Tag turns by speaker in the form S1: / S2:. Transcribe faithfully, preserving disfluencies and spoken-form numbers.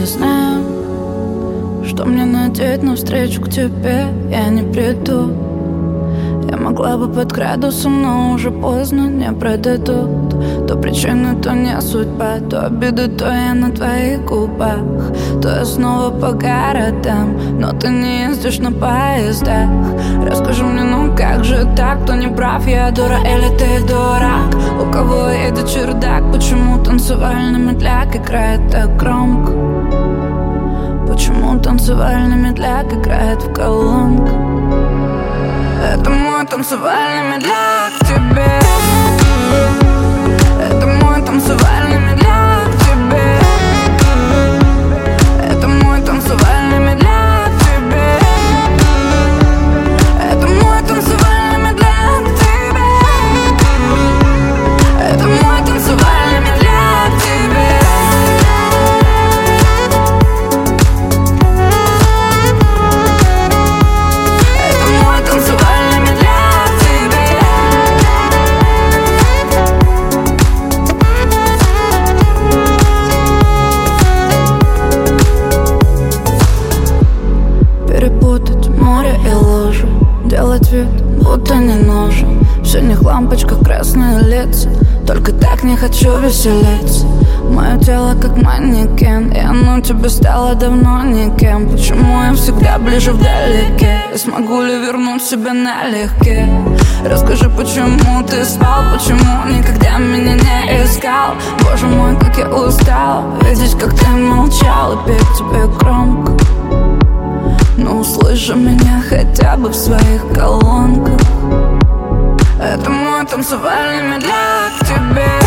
S1: не знаю, что мне надеть навстречу к тебе. Я не приду. Я могла бы под градусом, но уже поздно, не продадут. То причины, то не судьба, то обиды, то я на твоих губах, то я снова по городам, но ты не ездишь на поездах. Расскажи мне, ну как же так, кто не прав, я дура или ты дурак? У кого едет чердак, почему танцевальный медляк играет так громко? Почему танцевальный медляк играет в колонках? Это мой танцевальный медляк тебе. Это мой танцевальный медляк тебе. Это мой танцевальный медляк тебе. Это мой танцевальный медляк тебе. Это мой танцевальный медляк тебе. Это мой танцевальный медляк тебе. Перепутать море и лужи, делать вид, будто не нужен. В синих лампочках красные лица, только так не хочу веселиться. Мое тело как манекен, и оно тебе стало давно никем. Почему я всегда ближе вдалеке? И смогу ли вернуть себя налегке? Расскажи, почему ты спал, почему никогда меня не искал? Боже мой, как я устал видеть, как ты молчал, и петь тебе громко. Но услыши меня хотя бы в своих колонках. Это мой танцевальный медляк тебе.